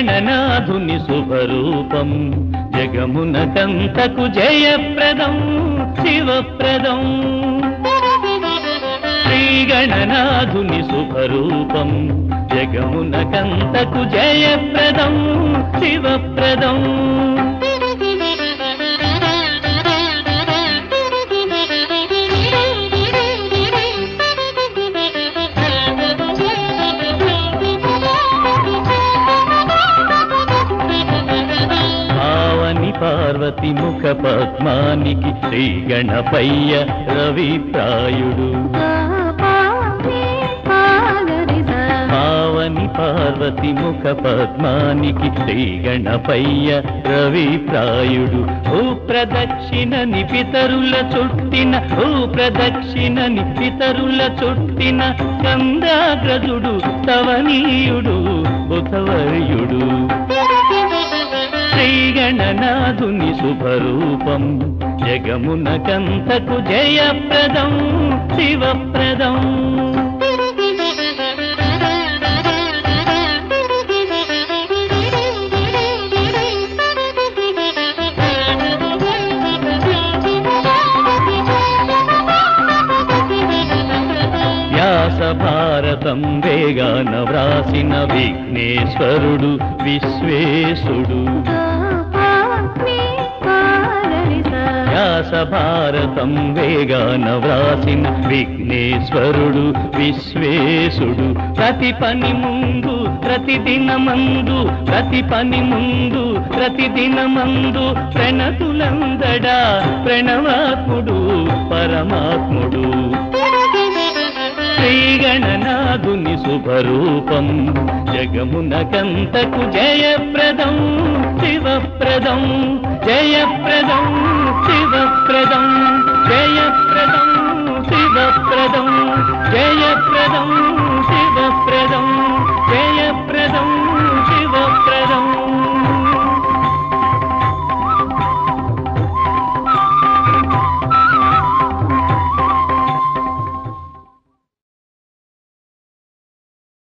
శ్రీగణనాథుని శుభరూపం జగమునకంతకు జయప్రదం శివప్రదం శ్రీగణనాథుని శుభరూపం జగమునకంతకు జయప్రదం శివప్రదం పార్వతి ముఖ పద్మానికి శ్రీ గణపయ్య రవిప్రాయుడు పావని పార్వతి ముఖ పద్మానికి శ్రీ గణపయ్య రవిప్రాయుడు ఓ ప్రదక్షిణని పితరుల చుట్టిన ఓ ప్రదక్షిణని పితరుల చుట్టిన కందాగ్రజుడు తవనీయుడు బుధవర్యుడు శ్రీగణనాథుని శుభరూపం జగమునకంతకు జయప్రదం శివప్రదం వ్యాస భారతం వేగాన వ్రాసిన విఘ్నేశ్వరుడు విశ్వేశుడు వ్యాస భారతం వేగాన వ్రాసిన విఘ్నేశ్వరుడు విశ్వేశుడు ప్రతి పని ముందు ప్రతిదినమందు ప్రతి పని ముందు ప్రతిదినమందు ప్రణతులందడా ప్రణవాత్ముడు పరమాత్ముడు శ్రీగణనాథుని శుభరూపం జగమునకంతకు జయప్రదం శివప్రదం జయప్రదం శివప్రదం జయప్రదం శివప్రదం జయప్రదం